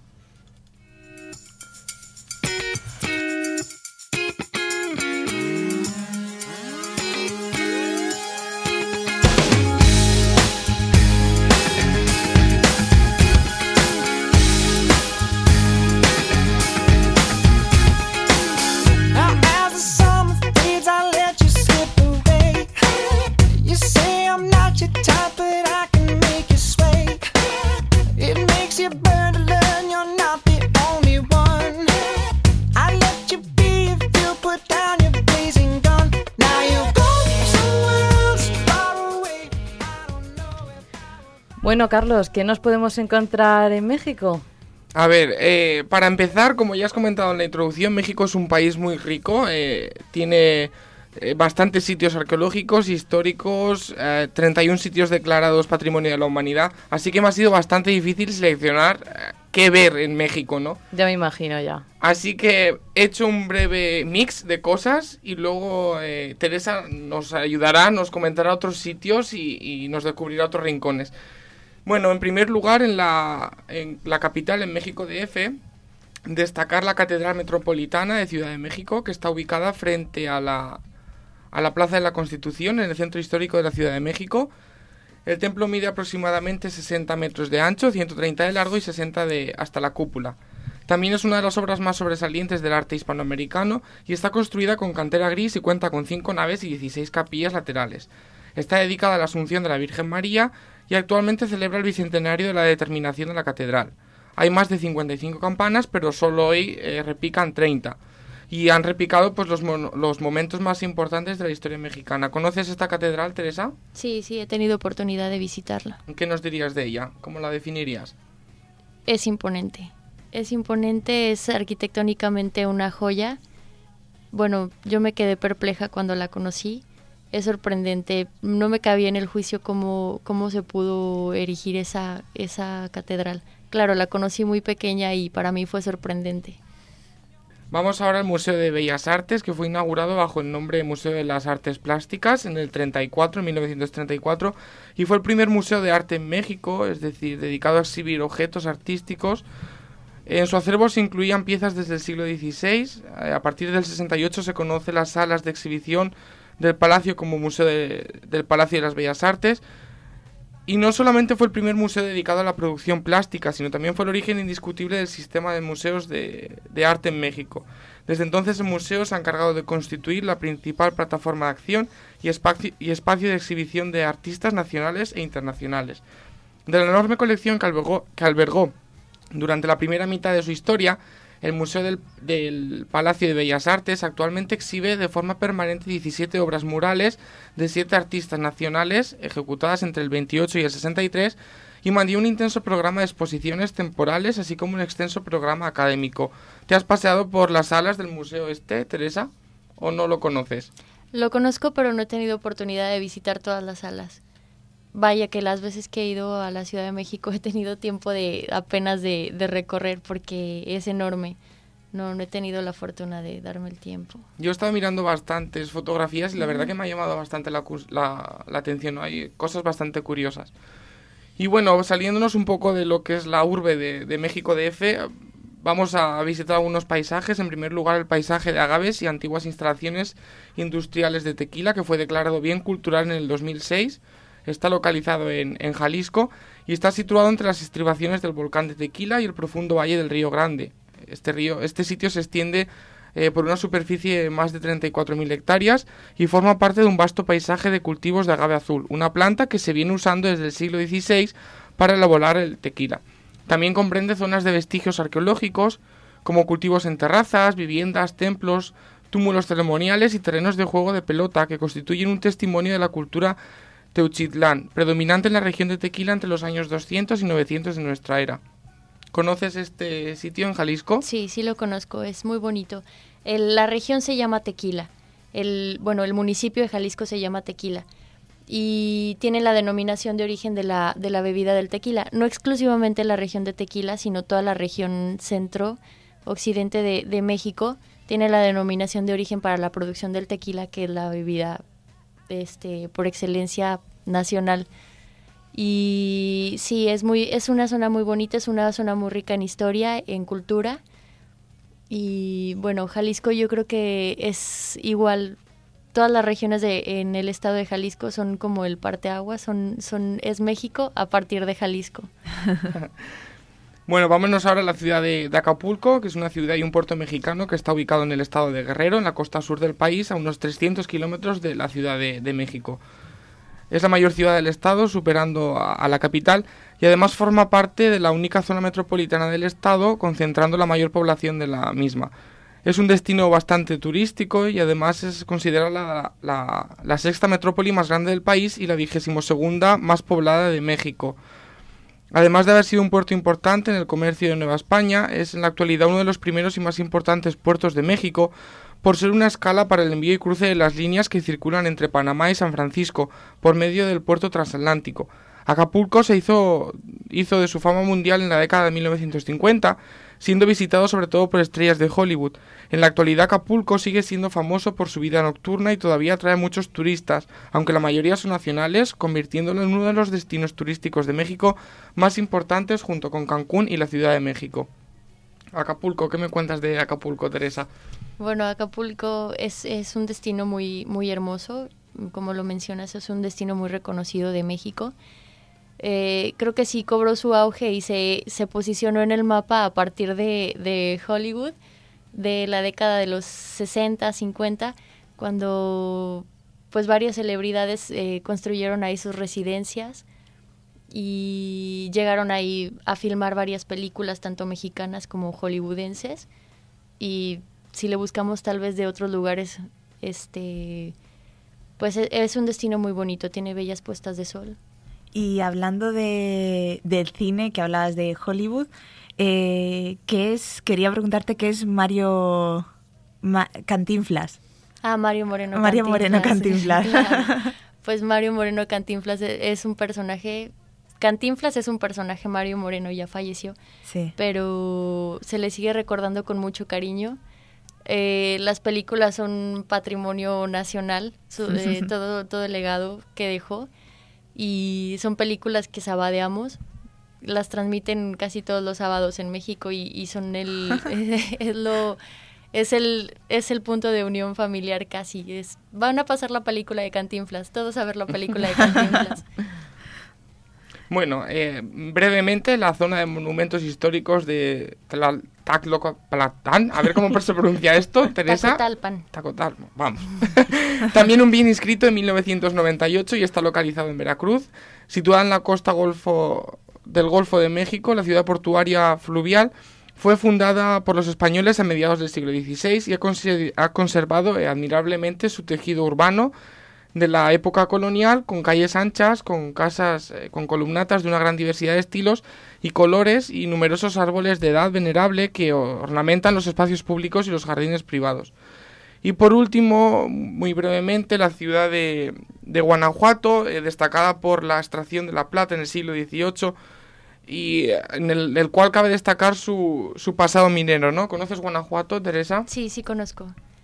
Speaker 2: Bueno, Carlos, ¿qué nos podemos encontrar en México?
Speaker 3: A ver, para empezar, como ya has comentado en la introducción, México es un país muy rico, tiene bastantes sitios arqueológicos, históricos, 31 sitios declarados Patrimonio de la Humanidad, así que me ha sido bastante difícil seleccionar qué ver en México, ¿no?
Speaker 2: Ya me imagino ya.
Speaker 3: Así que he hecho un breve mix de cosas y luego Teresa nos ayudará, nos comentará otros sitios y nos descubrirá otros rincones. Bueno, en primer lugar, en la capital, en México DF, destacar la Catedral Metropolitana de Ciudad de México, que está ubicada frente a la Plaza de la Constitución, en el centro histórico de la Ciudad de México. El templo mide aproximadamente 60 metros de ancho, 130 de largo y 60 hasta la cúpula. También es una de las obras más sobresalientes del arte hispanoamericano y está construida con cantera gris y cuenta con 5 naves y 16 capillas laterales. Está dedicada a la Asunción de la Virgen María y actualmente celebra el bicentenario de la determinación de la catedral. Hay más de 55 campanas, pero solo hoy repican 30. Y han repicado pues los momentos más importantes de la historia mexicana. ¿Conoces esta catedral, Teresa?
Speaker 5: Sí, he tenido oportunidad de visitarla.
Speaker 3: ¿Qué nos dirías de ella? ¿Cómo la definirías?
Speaker 5: Es imponente, es arquitectónicamente una joya. Bueno, yo me quedé perpleja cuando la conocí. Es sorprendente, no me cabía en el juicio cómo se pudo erigir esa catedral. Claro, la conocí muy pequeña y para mí fue sorprendente.
Speaker 3: Vamos ahora al Museo de Bellas Artes, que fue inaugurado bajo el nombre de Museo de las Artes Plásticas en 1934, y fue el primer museo de arte en México, es decir, dedicado a exhibir objetos artísticos. En su acervo se incluían piezas desde el siglo XVI, a partir del 68 se conocen las salas de exhibición del Palacio como Museo del Palacio de las Bellas Artes, y no solamente fue el primer museo dedicado a la producción plástica, sino también fue el origen indiscutible del sistema de museos de arte en México. Desde entonces el museo se ha encargado de constituir la principal plataforma de acción y espacio de exhibición de artistas nacionales e internacionales. De la enorme colección que albergó durante la primera mitad de su historia, el Museo del Palacio de Bellas Artes actualmente exhibe de forma permanente 17 obras murales de 7 artistas nacionales ejecutadas entre el 28 y el 63 y mantiene un intenso programa de exposiciones temporales así como un extenso programa académico. ¿Te has paseado por las salas del museo Teresa? ¿O no lo conoces?
Speaker 5: Lo conozco, pero no he tenido oportunidad de visitar todas las salas. Vaya que las veces que he ido a la Ciudad de México he tenido tiempo apenas de recorrer porque es enorme. No he tenido la fortuna de darme el tiempo.
Speaker 3: Yo he estado mirando bastantes fotografías y la verdad que me ha llamado bastante la atención, ¿no? Hay cosas bastante curiosas. Y bueno, saliéndonos un poco de lo que es la urbe de México DF, vamos a visitar algunos paisajes. En primer lugar, el paisaje de agaves y antiguas instalaciones industriales de tequila, que fue declarado bien cultural en el 2006. Está localizado en Jalisco y está situado entre las estribaciones del volcán de Tequila y el profundo valle del Río Grande. Este sitio se extiende por una superficie de más de 34.000 hectáreas y forma parte de un vasto paisaje de cultivos de agave azul, una planta que se viene usando desde el siglo XVI para elaborar el tequila. También comprende zonas de vestigios arqueológicos, como cultivos en terrazas, viviendas, templos, túmulos ceremoniales y terrenos de juego de pelota que constituyen un testimonio de la cultura Teuchitlán, predominante en la región de Tequila entre los años 200 y 900 de nuestra era. ¿Conoces este sitio en Jalisco?
Speaker 5: Sí, sí lo conozco, es muy bonito. La región se llama Tequila, el municipio de Jalisco se llama Tequila y tiene la denominación de origen de la bebida del tequila, no exclusivamente la región de Tequila, sino toda la región centro-occidente de México tiene la denominación de origen para la producción del tequila, que es la bebida por excelencia nacional. Y sí, es una zona muy bonita, es una zona muy rica en historia, en cultura. Y bueno, Jalisco yo creo que es igual, todas las regiones en el estado de Jalisco son como el parteaguas, es México a partir de Jalisco.
Speaker 3: Bueno, vámonos ahora a la ciudad de Acapulco, que es una ciudad y un puerto mexicano que está ubicado en el estado de Guerrero, en la costa sur del país, a unos 300 kilómetros de la Ciudad de México. Es la mayor ciudad del estado, superando a la capital, y además forma parte de la única zona metropolitana del estado, concentrando la mayor población de la misma. Es un destino bastante turístico y además es considerada la sexta metrópoli más grande del país y la 22ª más poblada de México. Además de haber sido un puerto importante en el comercio de Nueva España, es en la actualidad uno de los primeros y más importantes puertos de México, por ser una escala para el envío y cruce de las líneas que circulan entre Panamá y San Francisco, por medio del puerto transatlántico. Acapulco se hizo de su fama mundial en la década de 1950, siendo visitado sobre todo por estrellas de Hollywood. En la actualidad Acapulco sigue siendo famoso por su vida nocturna y todavía atrae muchos turistas, aunque la mayoría son nacionales, convirtiéndolo en uno de los destinos turísticos de México más importantes junto con Cancún y la Ciudad de México. Acapulco, ¿qué me cuentas de Acapulco, Teresa?
Speaker 5: Bueno, Acapulco es un destino muy, muy hermoso, como lo mencionas, es un destino muy reconocido de México. Creo que sí cobró su auge y se posicionó en el mapa a partir de Hollywood, de la década de los 60, 50, cuando pues varias celebridades construyeron ahí sus residencias y llegaron ahí a filmar varias películas, tanto mexicanas como hollywoodenses, y si le buscamos tal vez de otros lugares, pues es un destino muy bonito, tiene bellas puestas de sol.
Speaker 4: Y hablando del cine, que hablabas de Hollywood, quería preguntarte qué es Mario Cantinflas.
Speaker 5: Mario Moreno
Speaker 4: Mario
Speaker 5: Cantinflas.
Speaker 4: Moreno Cantinflas.
Speaker 5: Claro. Pues Mario Moreno Cantinflas es un personaje. Cantinflas es un personaje, Mario Moreno ya falleció,
Speaker 4: sí,
Speaker 5: pero se le sigue recordando con mucho cariño. Las películas son patrimonio nacional, todo el legado que dejó. Y son películas que sabadeamos, las transmiten casi todos los sábados en México y son es el punto de unión familiar casi. Van a pasar la película de Cantinflas, todos a ver la película de Cantinflas.
Speaker 3: Bueno, brevemente, la zona de monumentos históricos de Tlacotalpan, a ver cómo se pronuncia esto, Teresa. Tacotalpan, vamos. También un bien inscrito en 1998 y está localizado en Veracruz, situada en la costa del Golfo de México. La ciudad portuaria fluvial fue fundada por los españoles a mediados del siglo XVI y ha conservado admirablemente su tejido urbano de la época colonial, con calles anchas, con casas con columnatas de una gran diversidad de estilos y colores y numerosos árboles de edad venerable que ornamentan los espacios públicos y los jardines privados. Y por último, muy brevemente, la ciudad de Guanajuato, destacada por la extracción de la plata en el siglo XVIII y en el cual cabe destacar su pasado minero, ¿no? ¿Conoces Guanajuato, Teresa?
Speaker 5: Sí, sí conozco.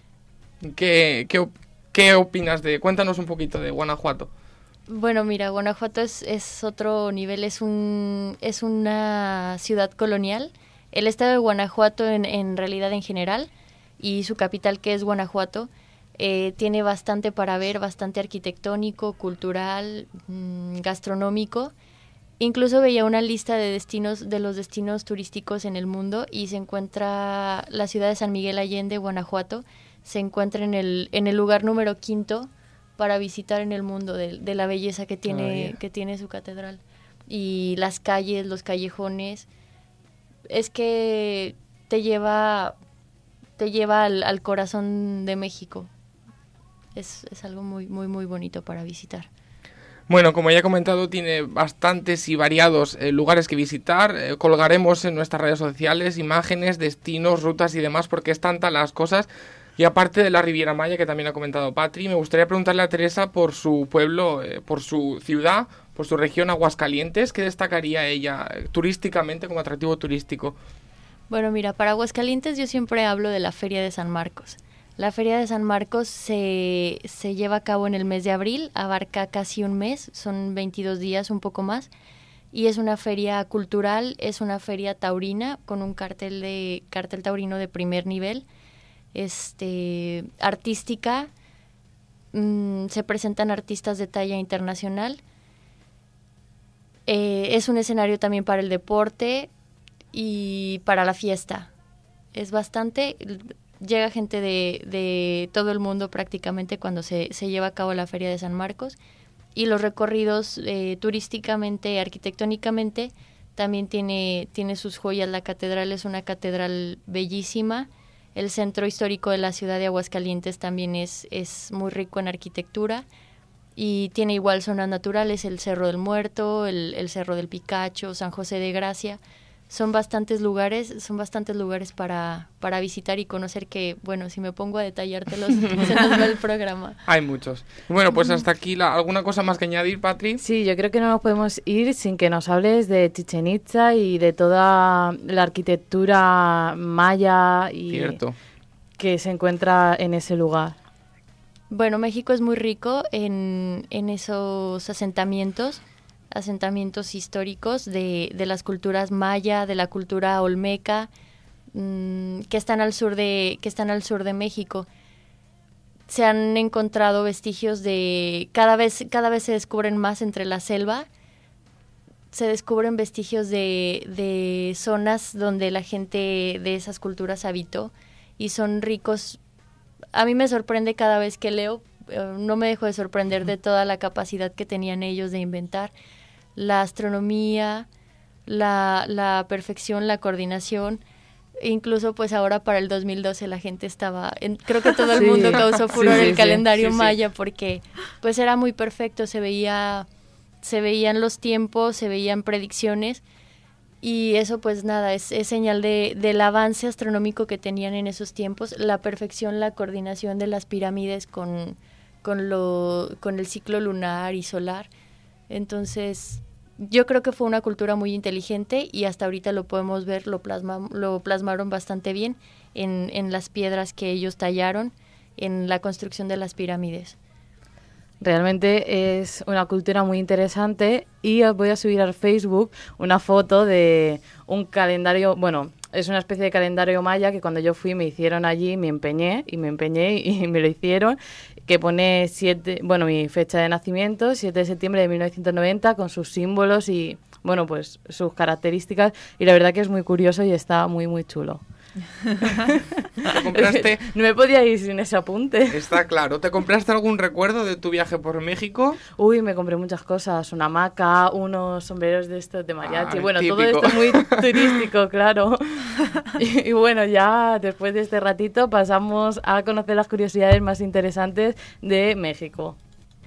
Speaker 3: ¿Qué opinas cuéntanos un poquito de Guanajuato?
Speaker 5: Bueno, mira, Guanajuato es otro nivel, es una ciudad colonial. El estado de Guanajuato en realidad en general y su capital que es Guanajuato tiene bastante para ver, bastante arquitectónico, cultural, gastronómico. Incluso veía una lista de los destinos turísticos en el mundo y se encuentra la ciudad de San Miguel Allende, Guanajuato, se encuentra en el lugar número 5 para visitar en el mundo de la belleza que tiene su catedral. Y las calles, los callejones, es que te lleva al corazón de México. Es algo muy, muy, muy bonito para visitar.
Speaker 3: Bueno, como ya he comentado, tiene bastantes y variados lugares que visitar. Colgaremos en nuestras redes sociales imágenes, destinos, rutas y demás, porque es tantas las cosas. Y aparte de la Riviera Maya, que también ha comentado Patri, me gustaría preguntarle a Teresa por su pueblo, por su ciudad, por su región, Aguascalientes. ¿Qué destacaría ella turísticamente como atractivo turístico?
Speaker 5: Bueno, mira, para Aguascalientes yo siempre hablo de la Feria de San Marcos. La Feria de San Marcos se lleva a cabo en el mes de abril, abarca casi un mes, son 22 días, un poco más, y es una feria cultural, es una feria taurina con un cartel taurino de primer nivel, artística, se presentan artistas de talla internacional, es un escenario también para el deporte y para la fiesta. Es bastante... Llega gente de todo el mundo prácticamente cuando se lleva a cabo la Feria de San Marcos, y los recorridos turísticamente, arquitectónicamente, también tiene sus joyas. La catedral es una catedral bellísima. El centro histórico de la ciudad de Aguascalientes también es muy rico en arquitectura y tiene igual zonas naturales, el Cerro del Muerto, el Cerro del Picacho, San José de Gracia. Son bastantes lugares para visitar y conocer, que, bueno, si me pongo a detallártelos, se nos va el programa.
Speaker 3: Hay muchos. Bueno, pues hasta aquí, ¿alguna cosa más que añadir, Patri?
Speaker 2: Sí, yo creo que no nos podemos ir sin que nos hables de Chichén Itzá y de toda la arquitectura maya que se encuentra en ese lugar.
Speaker 5: Bueno, México es muy rico en esos asentamientos históricos de las culturas maya, de la cultura olmeca, que están al sur de México. Se han encontrado vestigios cada vez se descubren más entre la selva. Se descubren vestigios de zonas donde la gente de esas culturas habitó y son ricos. A mí me sorprende cada vez que leo, no me dejo de sorprender de toda la capacidad que tenían ellos de inventar. La astronomía, la perfección, la coordinación. Incluso pues ahora para el 2012 la gente creo que todo el mundo causó furor el calendario maya, porque pues era muy perfecto, se veían los tiempos, se veían predicciones, y eso pues nada, es señal del avance astronómico que tenían en esos tiempos, la perfección, la coordinación de las pirámides con el ciclo lunar y solar. Entonces yo creo que fue una cultura muy inteligente y hasta ahorita lo podemos ver, lo plasmaron bastante bien en las piedras que ellos tallaron, en la construcción de las pirámides.
Speaker 2: Realmente es una cultura muy interesante, y os voy a subir al Facebook una foto de un calendario, bueno, es una especie de calendario maya que cuando yo fui me hicieron allí, me empeñé y me lo hicieron, que pone mi fecha de nacimiento, 7 de septiembre de 1990, con sus símbolos y, bueno, pues sus características, y la verdad que es muy curioso y está muy, muy chulo.
Speaker 3: ¿Te compraste?
Speaker 2: No me podía ir sin ese apunte.
Speaker 3: Está claro. ¿Te compraste algún recuerdo de tu viaje por México?
Speaker 2: Uy, me compré muchas cosas. Una hamaca, unos sombreros de estos de mariachi. Bueno,
Speaker 3: típico.
Speaker 2: Todo esto muy turístico, claro. Y bueno, ya después de este ratito pasamos a conocer las curiosidades más interesantes de México.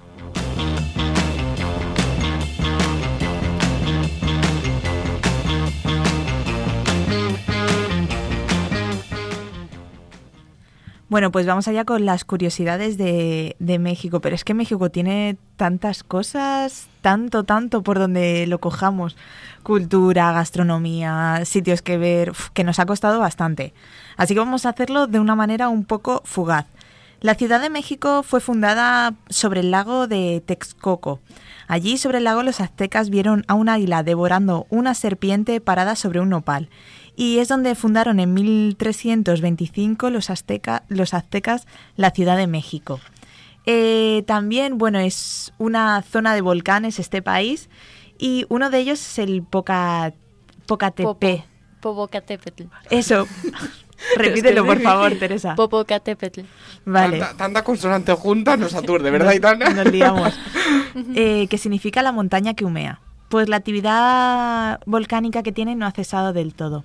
Speaker 4: Bueno, pues vamos allá con las curiosidades de México. Pero es que México tiene tantas cosas, tanto por donde lo cojamos. Cultura, gastronomía, sitios que ver, que nos ha costado bastante. Así que vamos a hacerlo de una manera un poco fugaz. La Ciudad de México fue fundada sobre el lago de Texcoco. Allí, sobre el lago, los aztecas vieron a un águila devorando una serpiente parada sobre un nopal. Y es donde fundaron en 1325 los aztecas la Ciudad de México. También, bueno, es una zona de volcanes este país, Y uno de ellos es el Popocatépetl.
Speaker 5: Popocatépetl.
Speaker 4: Eso. Repítelo, por favor, Teresa.
Speaker 5: Popocatépetl.
Speaker 4: Vale.
Speaker 3: Tanta consonante junta nos aturde, ¿verdad, Aitana?
Speaker 4: Nos liamos. Que significa la montaña que humea. Pues la actividad volcánica que tiene no ha cesado del todo.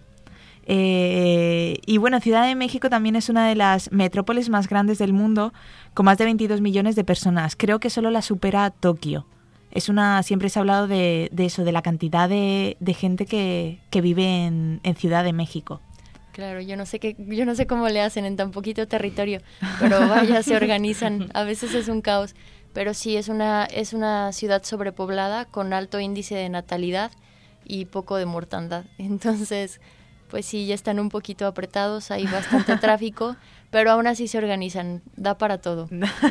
Speaker 4: Y bueno, Ciudad de México también es una de las metrópolis más grandes del mundo, con más de 22 millones de personas. Creo que solo la supera Tokio. Siempre se ha hablado de eso, de la cantidad de gente que vive en Ciudad de México.
Speaker 5: Claro, yo no sé cómo le hacen en tan poquito territorio, pero vaya, se organizan. A veces es un caos, pero sí es una ciudad sobrepoblada con alto índice de natalidad y poco de mortandad. Entonces, pues sí, ya están un poquito apretados, hay bastante tráfico, pero aún así se organizan, da para todo.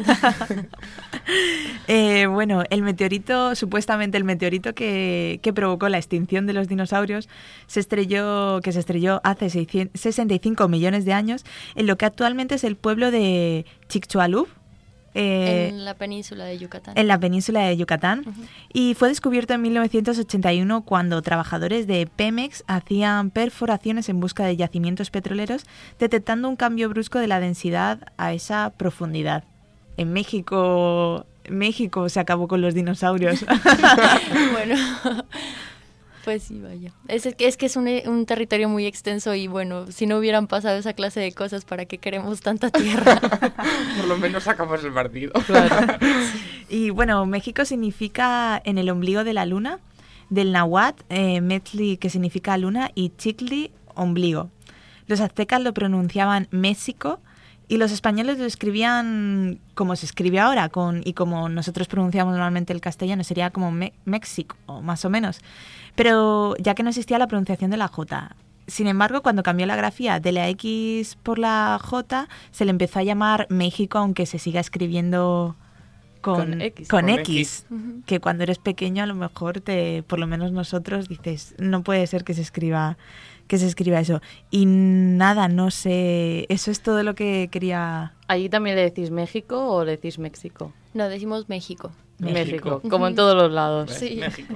Speaker 4: Bueno, supuestamente el meteorito que provocó la extinción de los dinosaurios, se estrelló hace 65 millones de años en lo que actualmente es el pueblo de Chicxulub.
Speaker 5: En la península de Yucatán.
Speaker 4: En la península de Yucatán. Uh-huh. Y fue descubierto en 1981 cuando trabajadores de Pemex hacían perforaciones en busca de yacimientos petroleros, detectando un cambio brusco de la densidad a esa profundidad. En México se acabó con los dinosaurios.
Speaker 5: Bueno, pues sí, vaya. Es que es un territorio muy extenso y bueno, si no hubieran pasado esa clase de cosas, ¿para qué queremos tanta tierra?
Speaker 3: Por lo menos sacamos el partido.
Speaker 4: Claro. Y bueno, México significa en el ombligo de la luna, del náhuatl, Metzli, que significa luna, y Chicli, ombligo. Los aztecas lo pronunciaban México, y los españoles lo escribían como se escribe ahora, y como nosotros pronunciamos normalmente el castellano, sería como México, más o menos. Pero ya que no existía la pronunciación de la J. Sin embargo, cuando cambió la grafía de la X por la J, se le empezó a llamar México, aunque se siga escribiendo con X. Uh-huh. Que cuando eres pequeño, a lo mejor, por lo menos nosotros, dices, no puede ser que se escriba eso. Y nada, no sé, eso es todo lo que quería...
Speaker 2: ¿Allí también le decís México o le decís México?
Speaker 5: No, decimos México.
Speaker 2: México, como en todos los lados.
Speaker 5: Sí.
Speaker 3: México.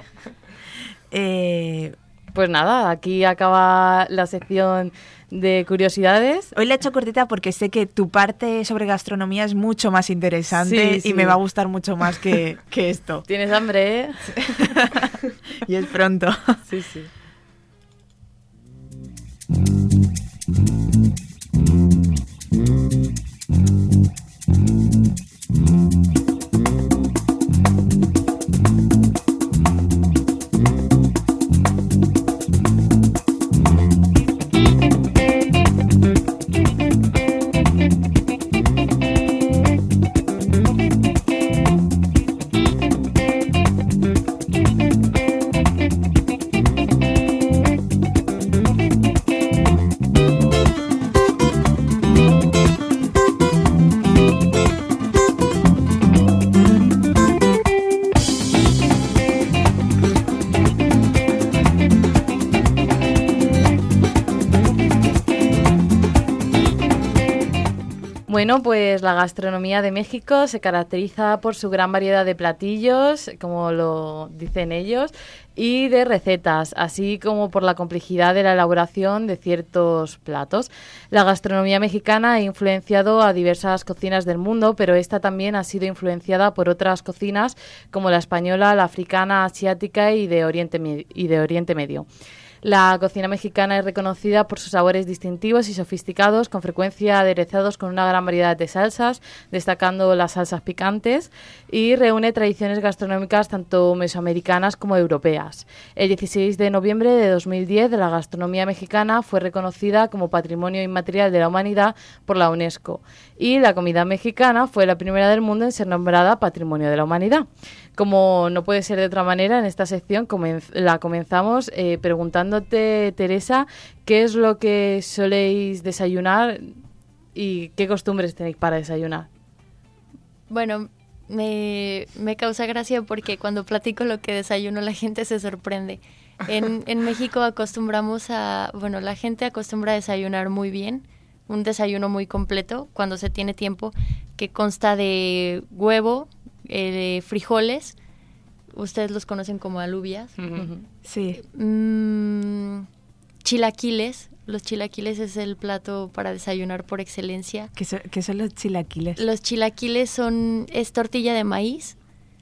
Speaker 2: Pues nada, aquí acaba la sección de curiosidades.
Speaker 4: Hoy la he hecho cortita porque sé que tu parte sobre gastronomía es mucho más interesante, sí. Y me va a gustar mucho más que esto.
Speaker 2: ¿Tienes hambre, eh?
Speaker 4: Y es pronto.
Speaker 2: Sí, sí. Bueno, pues la gastronomía de México se caracteriza por su gran variedad de platillos, como lo dicen ellos, y de recetas, así como por la complejidad de la elaboración de ciertos platos. La gastronomía mexicana ha influenciado a diversas cocinas del mundo, pero esta también ha sido influenciada por otras cocinas como la española, la africana, asiática y de Oriente Medio. La cocina mexicana es reconocida por sus sabores distintivos y sofisticados, con frecuencia aderezados con una gran variedad de salsas, destacando las salsas picantes, y reúne tradiciones gastronómicas tanto mesoamericanas como europeas. El 16 de noviembre de 2010, la gastronomía mexicana fue reconocida como Patrimonio Inmaterial de la Humanidad por la UNESCO, y la comida mexicana fue la primera del mundo en ser nombrada Patrimonio de la Humanidad. Como no puede ser de otra manera, en esta sección la comenzamos preguntándote, Teresa, ¿qué es lo que soléis desayunar y qué costumbres tenéis para desayunar?
Speaker 5: Bueno, me causa gracia porque cuando platico lo que desayuno la gente se sorprende. En México la gente acostumbra a desayunar muy bien, un desayuno muy completo cuando se tiene tiempo, que consta de huevo, frijoles, ustedes los conocen como alubias.
Speaker 4: Sí.
Speaker 5: Chilaquiles. Los chilaquiles es el plato para desayunar por excelencia.
Speaker 4: ¿Qué son los chilaquiles?
Speaker 5: Los chilaquiles es tortilla de maíz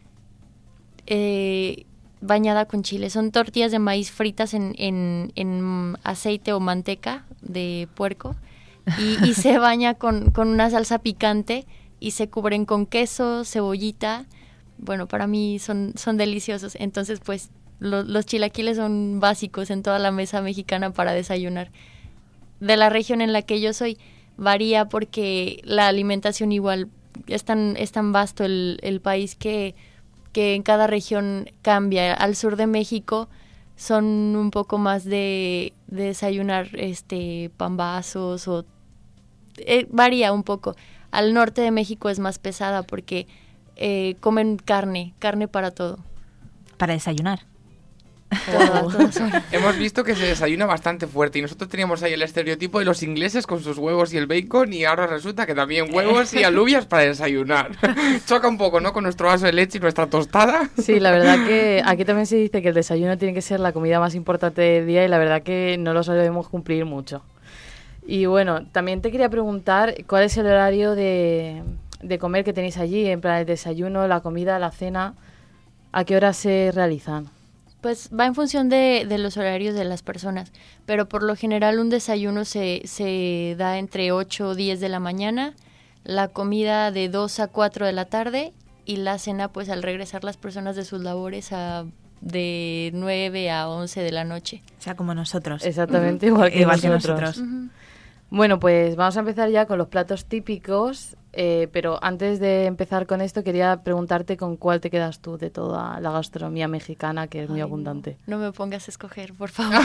Speaker 5: bañada con chile. Son tortillas de maíz fritas en aceite o manteca de puerco y se baña con una salsa picante y se cubren con queso, cebollita. Bueno, para mí son deliciosos. Entonces, pues, los chilaquiles son básicos en toda la mesa mexicana para desayunar. De la región en la que yo soy, varía porque la alimentación igual es tan vasto el país que en cada región cambia. Al sur de México son un poco más de desayunar pambazos o varía un poco. Al norte de México es más pesada porque comen carne para todo.
Speaker 4: Para desayunar.
Speaker 5: Todas horas.
Speaker 3: Hemos visto que se desayuna bastante fuerte y nosotros teníamos ahí el estereotipo de los ingleses con sus huevos y el bacon y ahora resulta que también huevos y alubias para desayunar. Choca un poco, ¿no? Con nuestro vaso de leche y nuestra tostada.
Speaker 2: Sí, la verdad que aquí también se dice que el desayuno tiene que ser la comida más importante del día y la verdad que no lo solemos cumplir mucho. Y bueno, también te quería preguntar cuál es el horario de comer que tenéis allí, en plan el desayuno, la comida, la cena, ¿a qué horas se realizan?
Speaker 5: Pues va en función de los horarios de las personas, pero por lo general un desayuno se da entre 8 o 10 de la mañana, la comida de 2 a 4 de la tarde y la cena pues al regresar las personas de sus labores de 9 a 11 de la noche.
Speaker 4: O sea, como nosotros.
Speaker 2: Exactamente, igual que nosotros.
Speaker 5: Uh-huh.
Speaker 2: Bueno, pues vamos a empezar ya con los platos típicos, pero antes de empezar con esto quería preguntarte con cuál te quedas tú de toda la gastronomía mexicana, que es muy abundante.
Speaker 5: No me pongas a escoger, por favor.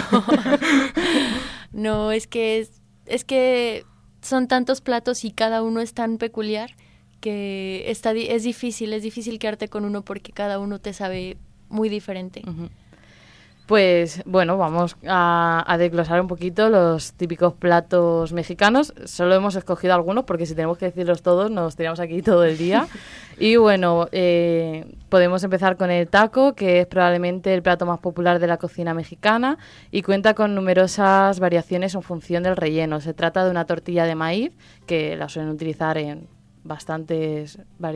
Speaker 5: No, es que son tantos platos y cada uno es tan peculiar que es difícil quedarte con uno porque cada uno te sabe muy diferente.
Speaker 2: Uh-huh. Pues bueno, vamos a desglosar un poquito los típicos platos mexicanos. Solo hemos escogido algunos porque si tenemos que decirlos todos nos tiramos aquí todo el día. Y bueno, podemos empezar con el taco, que es probablemente el plato más popular de la cocina mexicana y cuenta con numerosas variaciones en función del relleno. Se trata de una tortilla de maíz que la suelen utilizar en bastantes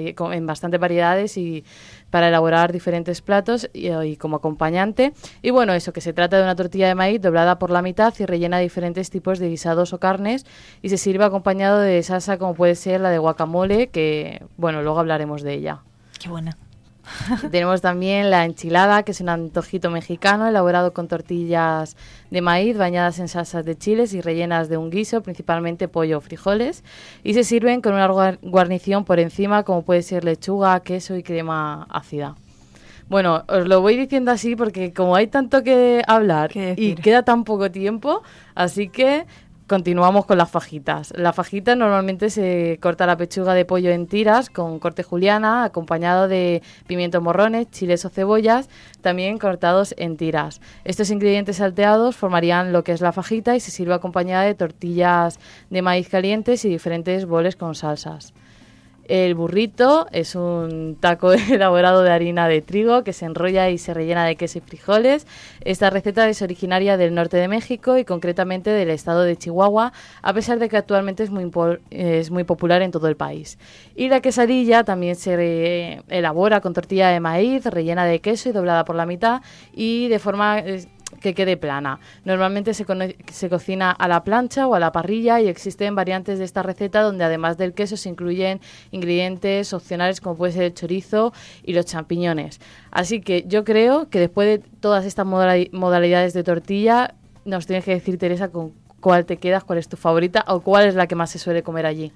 Speaker 2: variedades y para elaborar diferentes platos y como acompañante. Y bueno, eso, que se trata de una tortilla de maíz doblada por la mitad y rellena de diferentes tipos de guisados o carnes y se sirve acompañado de salsa como puede ser la de guacamole, que bueno, luego hablaremos de ella.
Speaker 4: Qué buena.
Speaker 2: Tenemos también la enchilada, que es un antojito mexicano elaborado con tortillas de maíz bañadas en salsas de chiles y rellenas de un guiso, principalmente pollo o frijoles, y se sirven con una guarnición por encima como puede ser lechuga, queso y crema ácida. Bueno, os lo voy diciendo así porque como hay tanto que hablar y queda tan poco tiempo, así que continuamos con las fajitas. La fajita normalmente se corta la pechuga de pollo en tiras con corte juliana, acompañado de pimientos morrones, chiles o cebollas, también cortados en tiras. Estos ingredientes salteados formarían lo que es la fajita y se sirve acompañada de tortillas de maíz calientes y diferentes boles con salsas. El burrito es un taco elaborado de harina de trigo que se enrolla y se rellena de queso y frijoles. Esta receta es originaria del norte de México y concretamente del estado de Chihuahua, a pesar de que actualmente es muy popular en todo el país. Y la quesadilla también se elabora con tortilla de maíz, rellena de queso y doblada por la mitad y de forma que quede plana. Normalmente se cocina a la plancha o a la parrilla y existen variantes de esta receta donde además del queso se incluyen ingredientes opcionales como puede ser el chorizo y los champiñones. Así que yo creo que después de todas estas modalidades de tortilla nos tienes que decir, Teresa, con cuál te quedas, cuál es tu favorita o cuál es la que más se suele comer allí.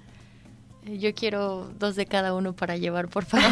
Speaker 5: Yo quiero 2 de cada uno para llevar, por favor.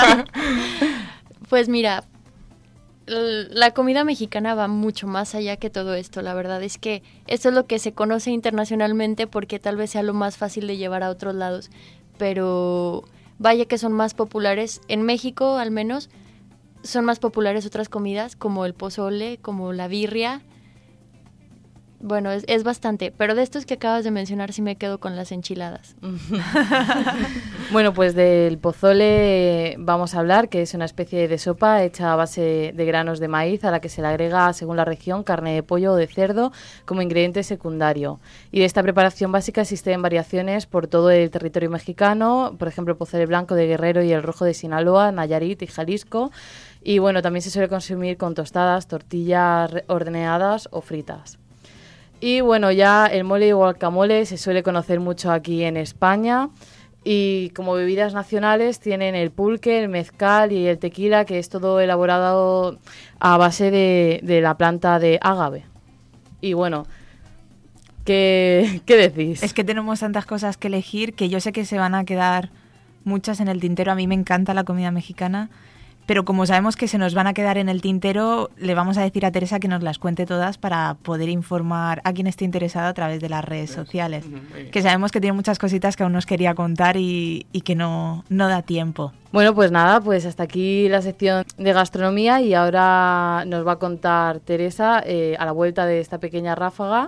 Speaker 5: Pues mira, la comida mexicana va mucho más allá que todo esto. La verdad es que esto es lo que se conoce internacionalmente porque tal vez sea lo más fácil de llevar a otros lados, pero vaya que son más populares. En México, al menos, son más populares otras comidas como el pozole, como la birria. Bueno, es bastante, pero de estos que acabas de mencionar sí me quedo con las enchiladas.
Speaker 2: Bueno, pues del pozole vamos a hablar, que es una especie de sopa hecha a base de granos de maíz a la que se le agrega, según la región, carne de pollo o de cerdo como ingrediente secundario. Y de esta preparación básica existen variaciones por todo el territorio mexicano, por ejemplo, el pozole blanco de Guerrero y el rojo de Sinaloa, Nayarit y Jalisco. Y bueno, también se suele consumir con tostadas, tortillas horneadas o fritas. Y bueno, ya el mole y guacamole se suele conocer mucho aquí en España y como bebidas nacionales tienen el pulque, el mezcal y el tequila, que es todo elaborado a base de la planta de ágave. Y bueno, ¿qué decís?
Speaker 4: Es que tenemos tantas cosas que elegir que yo sé que se van a quedar muchas en el tintero. A mí me encanta la comida mexicana. Pero como sabemos que se nos van a quedar en el tintero, le vamos a decir a Teresa que nos las cuente todas para poder informar a quien esté interesado a través de las redes sociales. Que sabemos que tiene muchas cositas que aún nos quería contar y que no da tiempo.
Speaker 2: Bueno, pues nada, pues hasta aquí la sección de gastronomía y ahora nos va a contar Teresa, a la vuelta de esta pequeña ráfaga,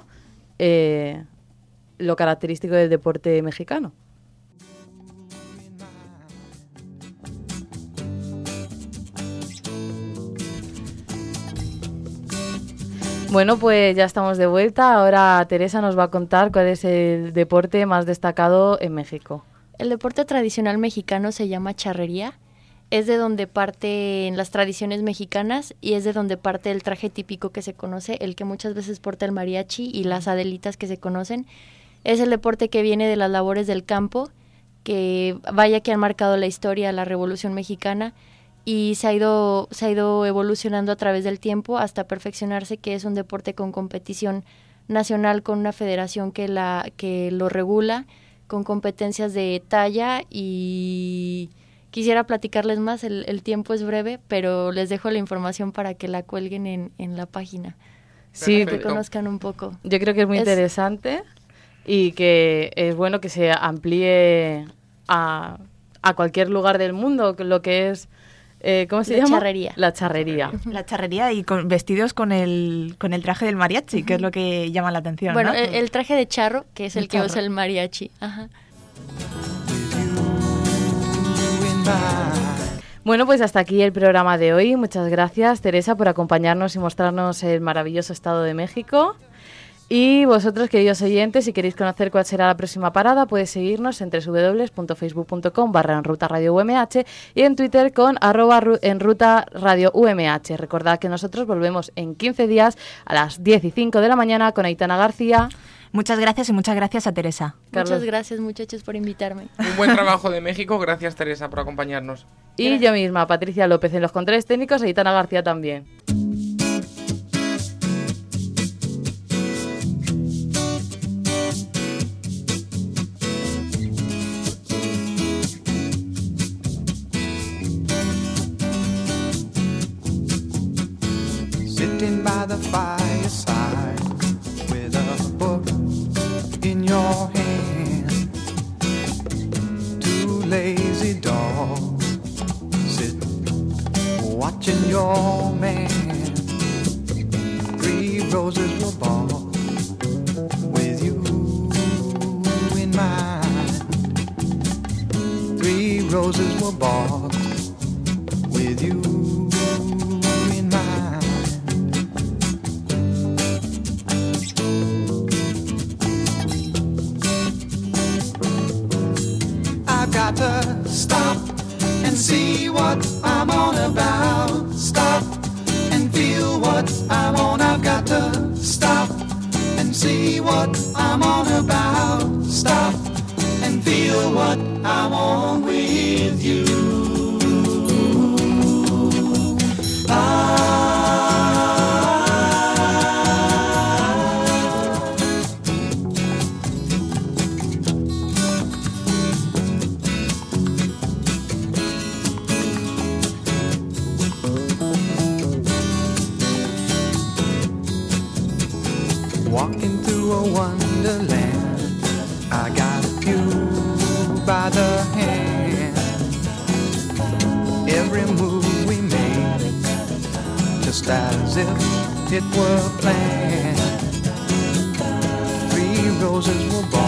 Speaker 2: lo característico del deporte mexicano. Bueno, pues ya estamos de vuelta. Ahora Teresa nos va a contar cuál es el deporte más destacado en México.
Speaker 5: El deporte tradicional mexicano se llama charrería. Es de donde parten las tradiciones mexicanas y es de donde parte el traje típico que se conoce, el que muchas veces porta el mariachi y las adelitas que se conocen. Es el deporte que viene de las labores del campo, que vaya que han marcado la historia, la Revolución Mexicana, y se ha ido evolucionando a través del tiempo hasta perfeccionarse, que es un deporte con competición nacional, con una federación que lo regula, con competencias de talla, y quisiera platicarles más, el tiempo es breve, pero les dejo la información para que la cuelguen en la página.
Speaker 2: Sí,
Speaker 5: para que conozcan un poco.
Speaker 2: Yo creo que es muy interesante y que es bueno que se amplíe a cualquier lugar del mundo, lo que es... ¿Cómo se llama?
Speaker 5: Charrería.
Speaker 2: La charrería.
Speaker 4: La charrería y vestidos con el traje del mariachi, que es lo que llama la atención.
Speaker 5: Bueno,
Speaker 4: ¿no?
Speaker 5: el traje de charro, que es el que usa el mariachi. Ajá.
Speaker 2: Bueno, pues hasta aquí el programa de hoy. Muchas gracias, Teresa, por acompañarnos y mostrarnos el maravilloso Estado de México. Y vosotros, queridos oyentes, si queréis conocer cuál será la próxima parada, podéis seguirnos en www.facebook.com/enrutaradio-UMH y en Twitter con @enrutaradio-UMH. Recordad que nosotros volvemos en 15 días a las 10:05 de la mañana con Aitana García.
Speaker 4: Muchas gracias y muchas gracias a Teresa.
Speaker 2: Carlos.
Speaker 5: Muchas gracias, muchachos, por invitarme.
Speaker 3: Un buen trabajo de México. Gracias, Teresa, por acompañarnos.
Speaker 2: Y yo misma, Patricia López, en los controles técnicos, Aitana García también.
Speaker 1: Sitting by the fireside with a book in your hand. Two lazy dogs sit watching your man. 3 roses were bought with you in mind. 3 roses were bought with you in mind. I've got to stop and see what I'm on about. Stop and feel what I'm on. I've got to stop and see what I'm on about. Stop and feel what I'm on with you. Walking through a wonderland, I got you by the hand. Every move we made, just as if it were planned. goes as we're born.